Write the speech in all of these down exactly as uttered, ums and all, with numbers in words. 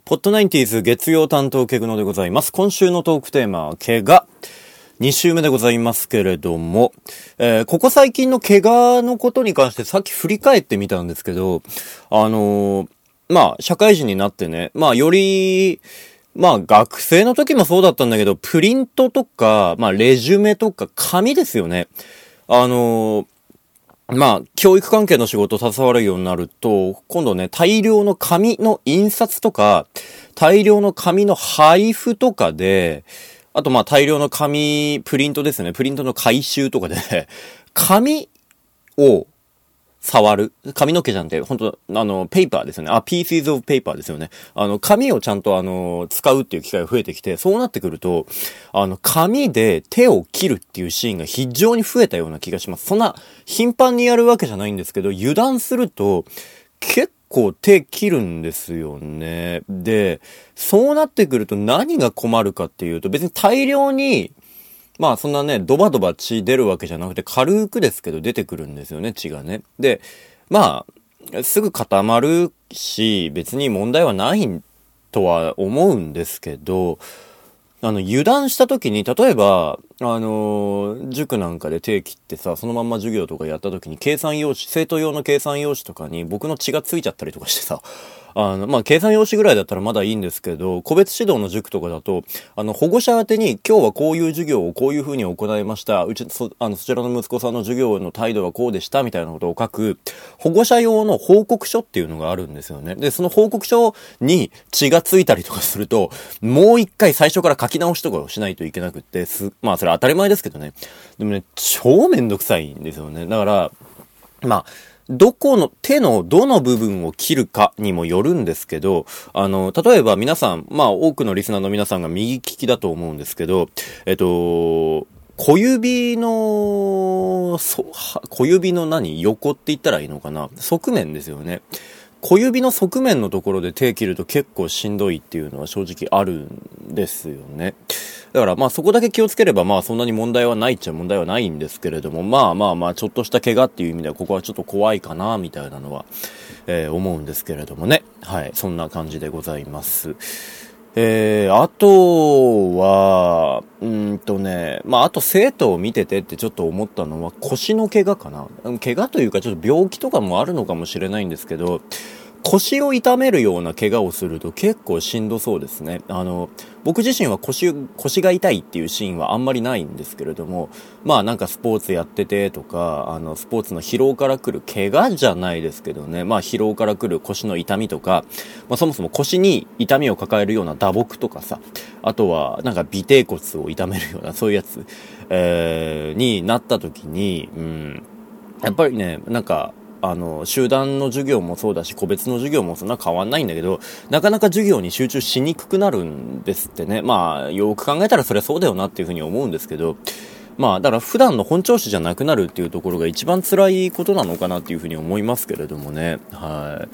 ポッドナインティーズ月曜担当ケグノでございます。今週のトークテーマは怪我。に週目でございますけれども、えー、ここ最近の怪我のことに関してさっき振り返ってみたんですけど、あのー、まあ、社会人になってね、まあ、より、まあ、学生の時もそうだったんだけど、プリントとか、まあ、レジュメとか、紙ですよね。あのー、まあ、教育関係の仕事携わるようになると、今度ね、大量の紙の印刷とか、大量の紙の配布とかで、あとまあ大量の紙、プリントですね、プリントの回収とかで、紙を触る。髪の毛じゃんって、本当あの、ペーパーですよね。あ、pieces of paper ですよね。あの、紙をちゃんとあの、使うっていう機会が増えてきて、そうなってくると、あの、紙で手を切るっていうシーンが非常に増えたような気がします。そんな、頻繁にやるわけじゃないんですけど、油断すると、結構手切るんですよね。で、そうなってくると何が困るかっていうと、別に大量に、まあそんなね、ドバドバ血出るわけじゃなくて軽くですけど出てくるんですよね、血がね。で、まあ、すぐ固まるし、別に問題はないとは思うんですけど、あの、油断した時に、例えば、あのー、塾なんかで手切ってさ、そのまんま授業とかやった時に、計算用紙、生徒用の計算用紙とかに僕の血がついちゃったりとかしてさ、あの、まあ、計算用紙ぐらいだったらまだいいんですけど、個別指導の塾とかだと、あの、保護者宛てに、今日はこういう授業をこういう風に行いました。うち、そ、あの、そちらの息子さんの授業の態度はこうでした、みたいなことを書く、保護者用の報告書っていうのがあるんですよね。で、その報告書に血がついたりとかすると、もう一回最初から書き直しとかをしないといけなくって、す、まあ、それ当たり前ですけどね。でもね、超めんどくさいんですよね。だから、まあ、どこの、手のどの部分を切るかにもよるんですけど、あの、例えば皆さん、まあ多くのリスナーの皆さんが右利きだと思うんですけど、えっと、小指の、そ、小指の何横って言ったらいいのかな側面ですよね。小指の側面のところで手切ると結構しんどいっていうのは正直あるんですよね。だからまあそこだけ気をつければまあそんなに問題はないっちゃ問題はないんですけれども、まあまあまあちょっとした怪我っていう意味ではここはちょっと怖いかなみたいなのは、えー、思うんですけれどもね。はい、そんな感じでございます。えー、あとは、うーんとね、まああと生徒を見ててってちょっと思ったのは腰の怪我かな。怪我というかちょっと病気とかもあるのかもしれないんですけど、腰を痛めるような怪我をすると結構しんどそうですね。あの、僕自身は腰、腰が痛いっていうシーンはあんまりないんですけれども、まあなんかスポーツやっててとか、あの、スポーツの疲労から来る怪我じゃないですけどね、まあ疲労から来る腰の痛みとか、まあそもそも腰に痛みを抱えるような打撲とかさ、あとはなんか尾てい骨を痛めるようなそういうやつ、えー、になった時に、うん、やっぱりね、なんか、あの、集団の授業もそうだし、個別の授業もそんな変わんないんだけど、なかなか授業に集中しにくくなるんですってね。まあ、よく考えたらそれはそうだよなっていうふうに思うんですけど、まあ、だから普段の本調子じゃなくなるっていうところが一番辛いことなのかなっていうふうに思いますけれどもね。はい。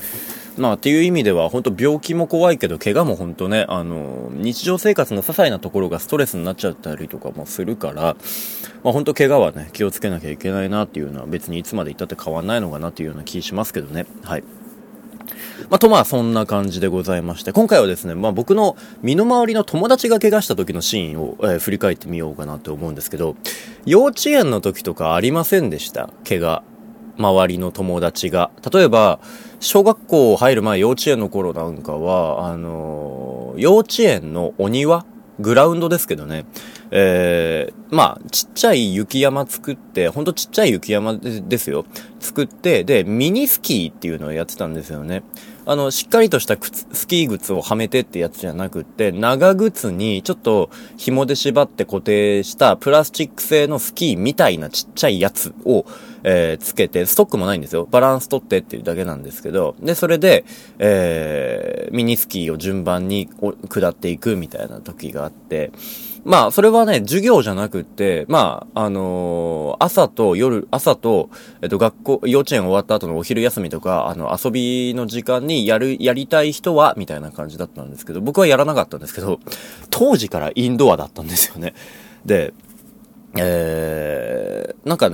まあ、っていう意味では、本当病気も怖いけど、怪我も本当ね、あの、日常生活の些細なところがストレスになっちゃったりとかもするから、まあ本当怪我はね、気をつけなきゃいけないなっていうのは別にいつまでいったって変わんないのかなっていうような気しますけどね。はい。まあとまあそんな感じでございまして、今回はですね、まあ僕の身の回りの友達が怪我した時のシーンを、えー、振り返ってみようかなと思うんですけど、幼稚園の時とかありませんでした？怪我。周りの友達が。例えば、小学校入る前、幼稚園の頃なんかは、あのー、幼稚園のお庭グラウンドですけどね。えー、まあ、ちっちゃい雪山作って、ほんとちっちゃい雪山でですよ。作って、で、ミニスキーっていうのをやってたんですよね。あの、しっかりとした靴、スキー靴をはめてってやつじゃなくって、長靴にちょっと紐で縛って固定したプラスチック製のスキーみたいなちっちゃいやつを、えー、つけて、ストックもないんですよ。バランス取ってっていうだけなんですけど、で、それで、えー、ミニスキーを順番に下っていくみたいな時があって、まあ、それはね、授業じゃなくって、まあ、あのー、朝と夜、朝と、えっと、学校、幼稚園終わった後のお昼休みとか、あの、遊びの時間にやる、やりたい人は、みたいな感じだったんですけど、僕はやらなかったんですけど、当時からインドアだったんですよね。で、えー、なんかね、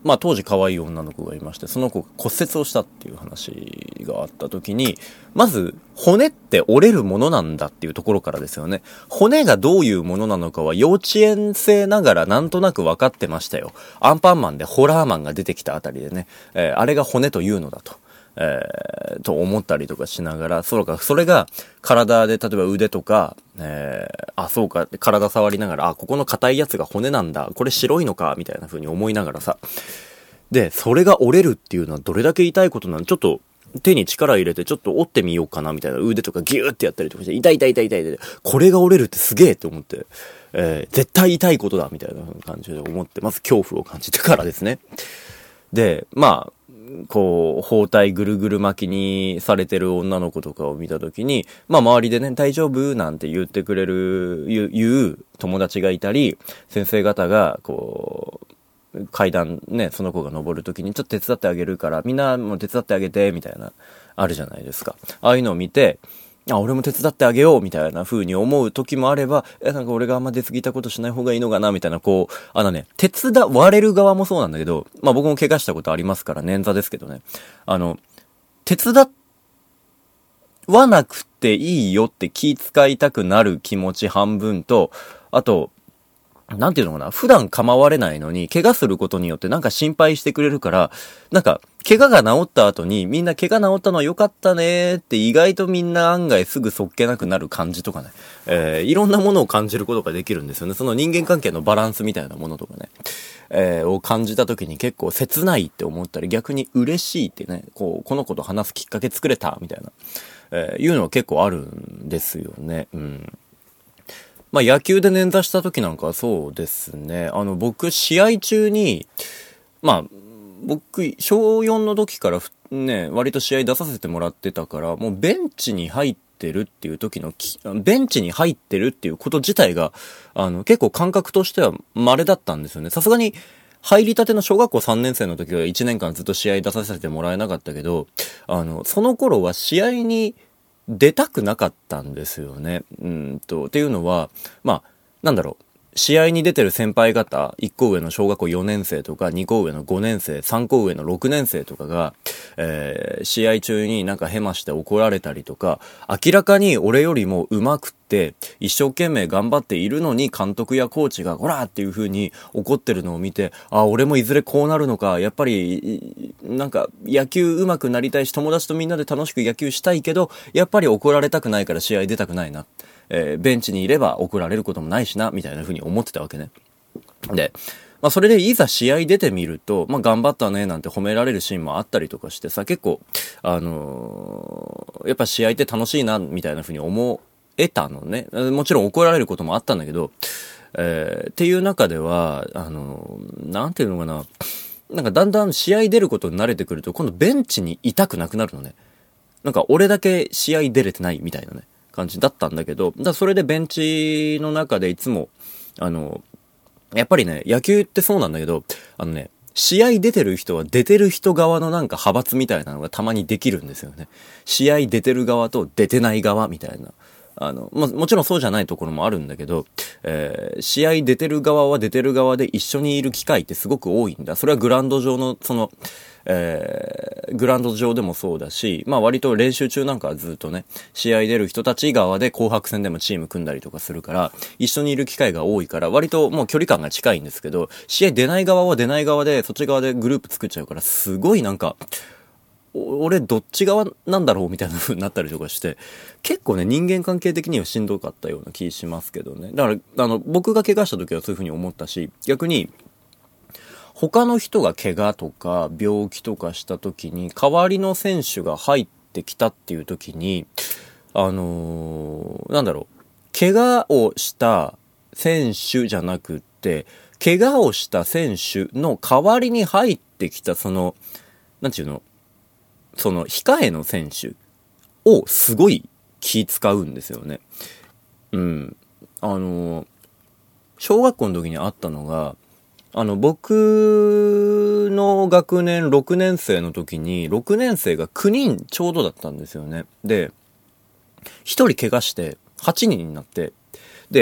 まあ当時可愛い女の子がいまして、その子が骨折をしたっていう話があった時に、まず骨って折れるものなんだっていうところからですよね。骨がどういうものなのかは幼稚園生ながらなんとなく分かってましたよ。アンパンマンでホラーマンが出てきたあたりでね、えー、あれが骨というのだと。えー、と思ったりとかしながら、そうか、それが体で、例えば腕とか、えー、あ、そうか、体触りながら、あ、ここの硬いやつが骨なんだ、これ白いのか、みたいな風に思いながらさ。で、それが折れるっていうのはどれだけ痛いことなの？ちょっと手に力入れてちょっと折ってみようかな、みたいな。腕とかギューってやったりとかして、痛い痛い痛い痛い痛い。これが折れるってすげえって思って、えー、絶対痛いことだ、みたいな感じで思って、まず恐怖を感じてからですね。で、まあ、こう、包帯ぐるぐる巻きにされてる女の子とかを見たときに、まあ周りでね、大丈夫なんて言ってくれる、言う、言う友達がいたり、先生方が、こう、階段ね、その子が登るときにちょっと手伝ってあげるから、みんなも手伝ってあげて、みたいな、あるじゃないですか。ああいうのを見て、あ、俺も手伝ってあげようみたいな風に思う時もあれば、え、なんか俺があんま出過ぎたことしない方がいいのかなみたいな、こう、あのね、手伝われる側もそうなんだけど、まあ僕も怪我したことありますから、捻挫ですけどね。あの、手伝わなくていいよって気遣いたくなる気持ち半分と、あと、なんていうのかな、普段構われないのに、怪我することによってなんか心配してくれるから、なんか、怪我が治った後に、みんな怪我治ったのは良かったねーって意外とみんな案外すぐそっけなくなる感じとかね、えー、いろんなものを感じることができるんですよね。その人間関係のバランスみたいなものとかね、えー、を感じた時に結構切ないって思ったり、逆に嬉しいってね、こう、この子と話すきっかけ作れた、みたいな、えー、いうのは結構あるんですよね。うん。まあ野球で捻挫した時なんかはそうですね。あの僕試合中に、まあ僕小よんの時からね、割と試合出させてもらってたから、もうベンチに入ってるっていう時の、ベンチに入ってるっていうこと自体が、あの結構感覚としては稀だったんですよね。さすがに入りたての小学校さんねん生の時はいちねんかんずっと試合出させてもらえなかったけど、あの、その頃は試合に出たくなかったんですよね。うんと、っていうのは、まあ、なんだろう。試合に出てる先輩方、いっこ上の小学校よねん生とか、にこ上のごねん生、さんこ上のろくねん生とかが、えー、試合中になんかヘマして怒られたりとか、明らかに俺よりも上手くって、一生懸命頑張っているのに監督やコーチが、ほらーっていう風に怒ってるのを見て、あ、俺もいずれこうなるのか、やっぱり、なんか野球上手くなりたいし、友達とみんなで楽しく野球したいけど、やっぱり怒られたくないから試合出たくないな。えー、ベンチにいれば怒られることもないしな、みたいな風に思ってたわけね。で、まあそれでいざ試合出てみると、まあ頑張ったねなんて褒められるシーンもあったりとかしてさ、結構、あのー、やっぱ試合って楽しいな、みたいな風に思えたのね。もちろん怒られることもあったんだけど、えー、っていう中では、あのー、なんていうのかな、なんかだんだん試合出ることに慣れてくると、今度ベンチにいたくなくなるのね。なんか俺だけ試合出れてないみたいなね。感じだったんだけど、だそれでベンチの中でいつも、あの、やっぱりね、野球ってそうなんだけど、あのね、試合出てる人は出てる人側のなんか派閥みたいなのがたまにできるんですよね。試合出てる側と出てない側みたいな。あの、ま、もちろんそうじゃないところもあるんだけど、えー、試合出てる側は出てる側で一緒にいる機会ってすごく多いんだ。それはグラウンド上の、その、えー、グラウンド上でもそうだし、まあ割と練習中なんかはずっとね、試合出る人たち側で紅白戦でもチーム組んだりとかするから、一緒にいる機会が多いから、割ともう距離感が近いんですけど、試合出ない側は出ない側で、そっち側でグループ作っちゃうから、すごいなんか、俺どっち側なんだろうみたいな風になったりとかして、結構ね、人間関係的にはしんどかったような気しますけどね。だから、あの、僕が怪我した時はそういう風に思ったし、逆に、他の人が怪我とか病気とかした時に代わりの選手が入ってきたっていう時に、あのー、なんだろう、怪我をした選手じゃなくって、怪我をした選手の代わりに入ってきたその、なんていうの、その控えの選手をすごい気使うんですよね。うん。あのー、小学校の時にあったのが、あの、僕の学年ろくねん生の時に、ろくねん生がきゅうにんちょうどだったんですよね。で、ひとり怪我してはちにんになって、で、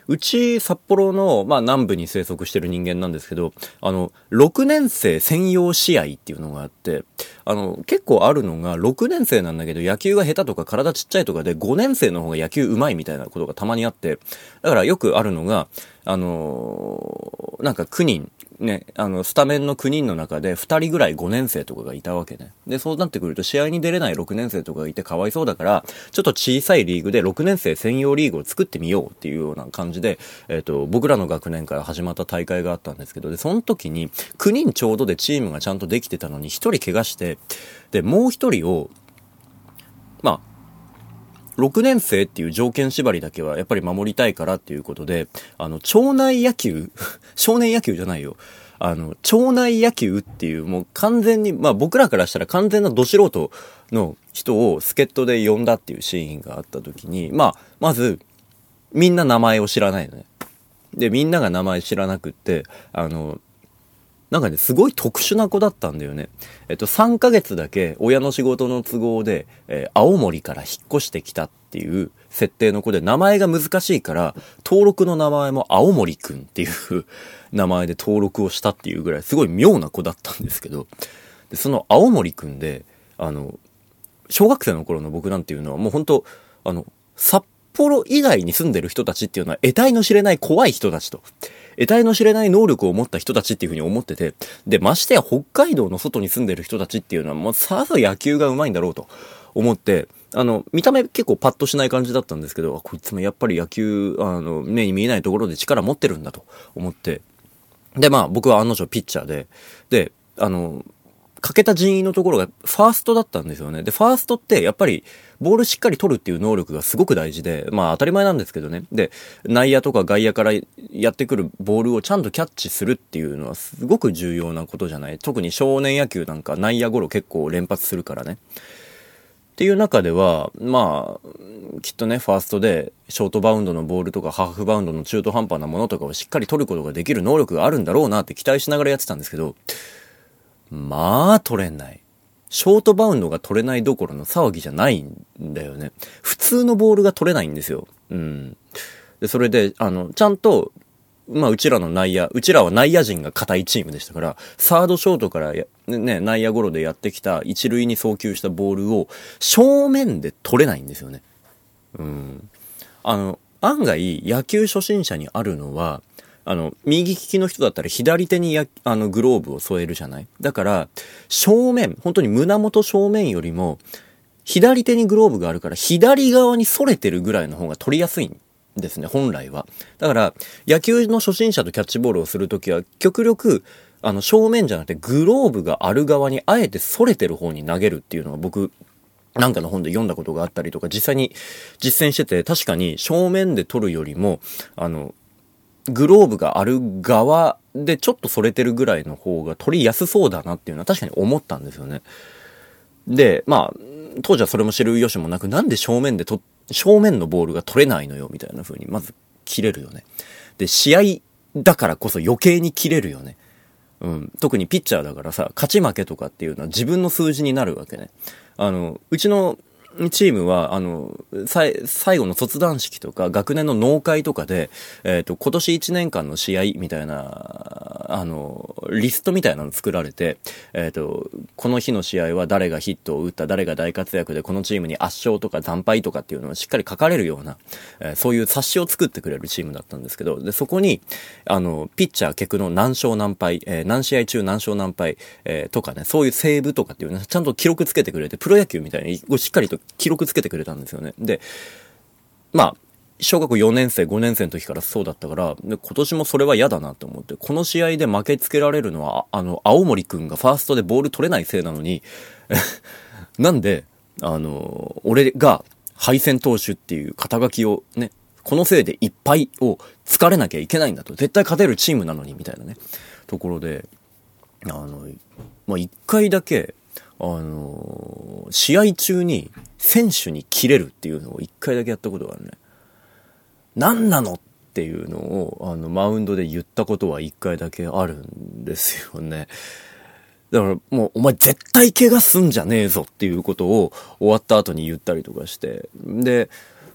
うち札幌の、まあ南部に生息してる人間なんですけど、あの、ろくねん生専用試合っていうのがあって、あの、結構あるのがろくねん生なんだけど野球が下手とか体ちっちゃいとかでごねん生の方が野球上手いみたいなことがたまにあって、だからよくあるのが、あのー、なんかきゅうにん、ね、あの、スタメンのきゅうにんの中でふたりぐらいごねん生とかがいたわけね。で、そうなってくると試合に出れないろくねん生とかがいてかわいそうだから、ちょっと小さいリーグでろくねん生専用リーグを作ってみようっていうような感じで、えっと、僕らの学年から始まった大会があったんですけど、で、その時にきゅうにんちょうどでチームがちゃんとできてたのにひとり怪我して、で、もうひとりを、まあ、ろくねん生っていう条件縛りだけはやっぱり守りたいからっていうことで、あの、町内野球少年野球じゃないよ。あの、町内野球っていうもう完全に、まあ僕らからしたら完全など素人の人を助っ人で呼んだっていうシーンがあった時に、まあ、まず、みんな名前を知らないのね。で、みんなが名前知らなくって、あの、なんかね、すごい特殊な子だったんだよね。えっと、さんかげつだけ親の仕事の都合で、えー、青森から引っ越してきたっていう設定の子で、名前が難しいから、登録の名前も青森くんっていう名前で登録をしたっていうぐらい、すごい妙な子だったんですけど、でその青森くんで、あの、小学生の頃の僕なんていうのはもう本当あの、札幌以外に住んでる人たちっていうのは得体の知れない怖い人たちと。得体の知れない能力を持った人たちっていう風に思ってて、で、ましてや北海道の外に住んでる人たちっていうのはもうさぞ野球が上手いんだろうと思って、あの、見た目結構パッとしない感じだったんですけど、こいつもやっぱり野球、あの、目に見えないところで力持ってるんだと思って、で、まあ僕は案の定ピッチャーで、で、あの、欠けた人員のところがファーストだったんですよね。で、ファーストってやっぱりボールしっかり取るっていう能力がすごく大事で、まあ当たり前なんですけどね。で、内野とか外野からやってくるボールをちゃんとキャッチするっていうのはすごく重要なことじゃない。特に少年野球なんか内野ゴロ結構連発するからね。っていう中では、まあ、きっとね、ファーストでショートバウンドのボールとかハーフバウンドの中途半端なものとかをしっかり取ることができる能力があるんだろうなって期待しながらやってたんですけど、まあ、取れない。ショートバウンドが取れないどころの騒ぎじゃないんだよね。普通のボールが取れないんですよ。うん。で、それで、あの、ちゃんと、まあ、うちらの内野、うちらは内野陣が固いチームでしたから、サードショートからや、ね、内野ゴロでやってきた一塁に送球したボールを正面で取れないんですよね。うん。あの、案外、野球初心者にあるのは、あの、右利きの人だったら左手にや、あの、グローブを添えるじゃない？だから、正面、本当に胸元正面よりも、左手にグローブがあるから、左側に反れてるぐらいの方が取りやすいんですね、本来は。だから、野球の初心者とキャッチボールをするときは、極力、あの、正面じゃなくて、グローブがある側に、あえて反れてる方に投げるっていうのが僕、なんかの本で読んだことがあったりとか、実際に実践してて、確かに正面で取るよりも、あの、グローブがある側でちょっと反れてるぐらいの方が取りやすそうだなっていうのは確かに思ったんですよね。で、まあ、当時はそれも知る由もなく、なんで正面でと、正面のボールが取れないのよみたいな風にまず切れるよね。で、試合だからこそ余計に切れるよね。うん。特にピッチャーだからさ、勝ち負けとかっていうのは自分の数字になるわけね。あの、うちのチームは、あの、さい、最後の卒団式とか、学年の納会とかで、えっと、今年いちねんかんの試合みたいな、あの、リストみたいなの作られて、えっと、この日の試合は誰がヒットを打った、誰が大活躍で、このチームに圧勝とか惨敗とかっていうのをしっかり書かれるような、えー、そういう冊子を作ってくれるチームだったんですけど、で、そこに、あの、ピッチャー、客の何勝何敗、えー、何試合中何勝何敗、えー、とかね、そういうセーブとかっていうのをちゃんと記録つけてくれて、プロ野球みたいにしっかりと記録つけてくれたんですよね。で、まあ、小学校よねん生、ごねん生の時からそうだったから、で今年もそれは嫌だなと思って、この試合で負けつけられるのは、あの、青森くんがファーストでボール取れないせいなのに、なんで、あの、俺が敗戦投手っていう肩書きをね、このせいでいっぱいを疲れなきゃいけないんだと。絶対勝てるチームなのに、みたいなね、ところで、あの、まあ、一回だけ、あの、試合中に選手に切れるっていうのを一回だけやったことがあるね。何なのっていうのを、あの、マウンドで言ったことは一回だけあるんですよね。だからもう、お前絶対怪我すんじゃねえぞっていうことを終わった後に言ったりとかして。で、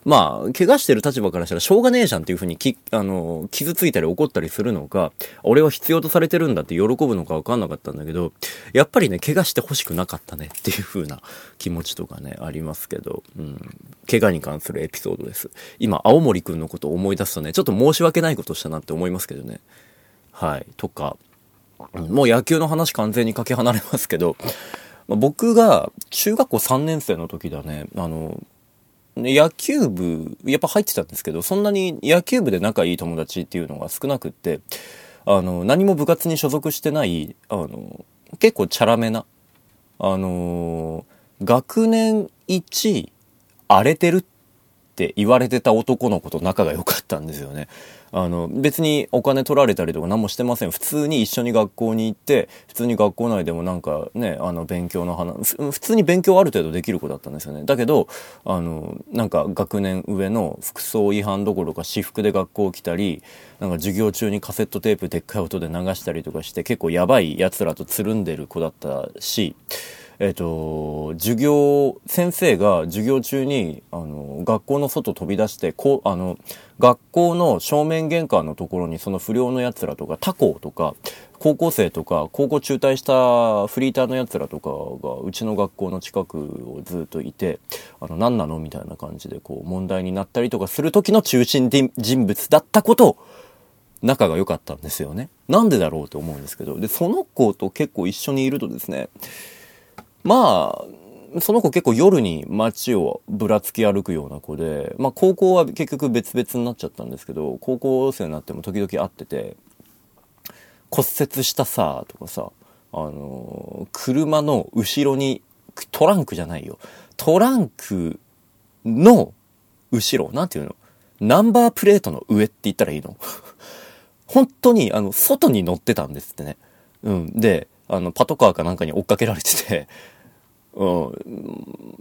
まあ、怪我してる立場からしたらしょうがねえじゃんっていう風にき、あの、傷ついたり怒ったりするのか、俺は必要とされてるんだって喜ぶのか分かんなかったんだけど、やっぱりね、怪我してほしくなかったねっていう風な気持ちとかね、ありますけど、うん。怪我に関するエピソードです。今、青森くんのことを思い出すとね、ちょっと申し訳ないことしたなって思いますけどね。はい。とか、もう野球の話完全にかけ離れますけど、まあ、僕が中学校さんねん生の時だね、あの、野球部、やっぱ入ってたんですけど、そんなに野球部で仲いい友達っていうのが少なくって、あの、何も部活に所属してない、あの、結構チャラめな、あの、学年一荒れてるって言われてた男の子と仲が良かったんですよね。あの、別にお金取られたりとか何もしてません。普通に一緒に学校に行って、普通に学校内でもなんかね、あの、勉強の話、普通に勉強ある程度できる子だったんですよね。だけど、あの、なんか学年上の服装違反どころか私服で学校来たり、なんか授業中にカセットテープでっかい音で流したりとかして、結構やばい奴らとつるんでる子だったし、えっと、授業、先生が授業中に、あの、学校の外飛び出して、こう、あの、学校の正面玄関のところにその不良の奴らとか、他校とか、高校生とか、高校中退したフリーターの奴らとかが、うちの学校の近くをずっといて、あの、何なのみたいな感じで、こう、問題になったりとかする時の中心人物だったことを、仲が良かったんですよね。なんでだろうと思うんですけど。で、その子と結構一緒にいるとですね、まあ、その子結構夜に街をぶらつき歩くような子で、まあ高校は結局別々になっちゃったんですけど、高校生になっても時々会ってて、骨折したさ、とかさ、あのー、車の後ろに、トランクじゃないよ。トランクの後ろ、なんていうの？ナンバープレートの上って言ったらいいの？本当に、あの、外に乗ってたんですってね。うん。で、あの、パトカーかなんかに追っかけられてて、うん。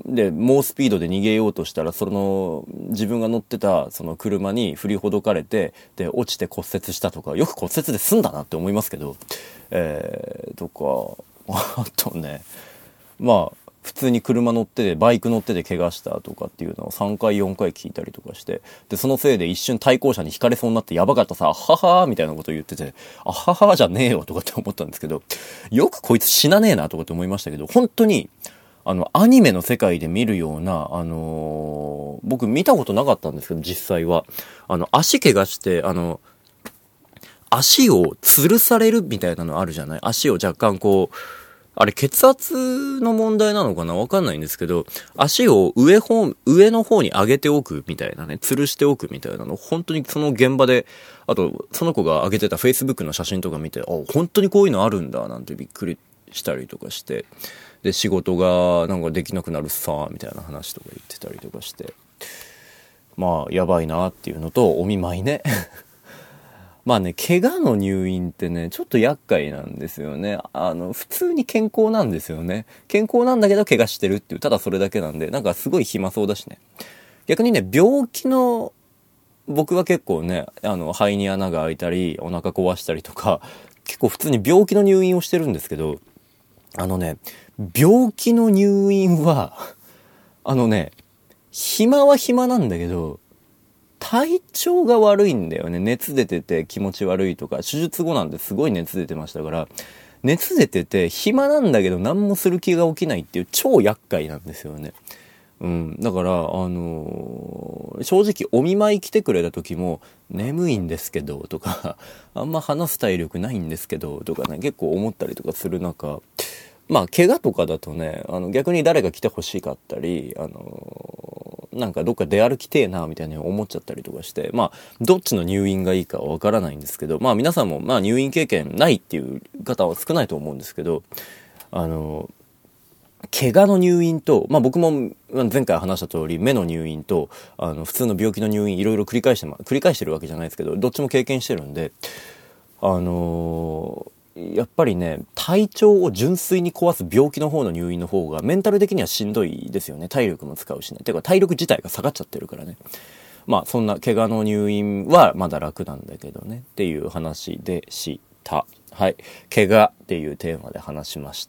で、猛スピードで逃げようとしたら、その、自分が乗ってた、その車に振りほどかれて、で、落ちて骨折したとか、よく骨折で済んだなって思いますけど、えー、とか、あとね、まあ、普通に車乗ってて、バイク乗ってて怪我したとかっていうのをさんかいよんかい聞いたりとかして、で、そのせいで一瞬対向車にひかれそうになってやばかったさ、あははーみたいなこと言ってて、あははーじゃねえよとかって思ったんですけど、よくこいつ死なねえなとかって思いましたけど、本当に、あの、アニメの世界で見るような、あのー、僕見たことなかったんですけど、実際は。あの、足怪我して、あの、足を吊るされるみたいなのあるじゃない？足を若干こう、あれ血圧の問題なのかな？わかんないんですけど、足を上方、上の方に上げておくみたいなね、吊るしておくみたいなの、本当にその現場で、あと、その子が上げてた Facebook の写真とか見て、あ、本当にこういうのあるんだ、なんてびっくりしたりとかして、で、仕事がなんかできなくなるさ、みたいな話とか言ってたりとかして、まあ、やばいなっていうのと、お見舞いね。まあね、怪我の入院ってね、ちょっと厄介なんですよね。あの、普通に健康なんですよね。健康なんだけど怪我してるっていう、ただそれだけなんで、なんかすごい暇そうだしね。逆にね、病気の、僕は結構ね、あの、肺に穴が開いたり、お腹壊したりとか、結構普通に病気の入院をしてるんですけど、あのね、病気の入院は、あのね、暇は暇なんだけど、体調が悪いんだよね。熱出てて気持ち悪いとか、手術後なんですごい熱出てましたから、熱出てて暇なんだけど何もする気が起きないっていう超厄介なんですよね。うん。だから、あのー、正直お見舞い来てくれた時も、眠いんですけど、とか、あんま話す体力ないんですけど、とかね、結構思ったりとかする中、まあ、怪我とかだとね、あの、逆に誰が来てほしかったり、あのー、なんかどっか出歩きてえな、みたいに思っちゃったりとかして、まあ、どっちの入院がいいかはわからないんですけど、まあ皆さんも、まあ入院経験ないっていう方は少ないと思うんですけど、あのー、怪我の入院と、まあ僕も前回話した通り、目の入院と、あの、普通の病気の入院いろいろ繰り返して、ま、繰り返してるわけじゃないですけど、どっちも経験してるんで、あのー、やっぱりね、体調を純粋に壊す病気の方の入院の方がメンタル的にはしんどいですよね。体力も使うしね。てか体力自体が下がっちゃってるからね。まあそんな怪我の入院はまだ楽なんだけどねっていう話でした。はい。怪我っていうテーマで話しました。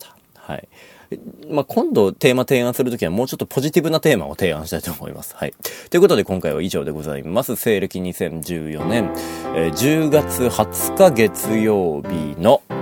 はい。まあ、今度テーマ提案するときはもうちょっとポジティブなテーマを提案したいと思います。はい。ということで今回は以上でございます。西暦にせんじゅうよねん、えー、じゅうがつはつか月曜日の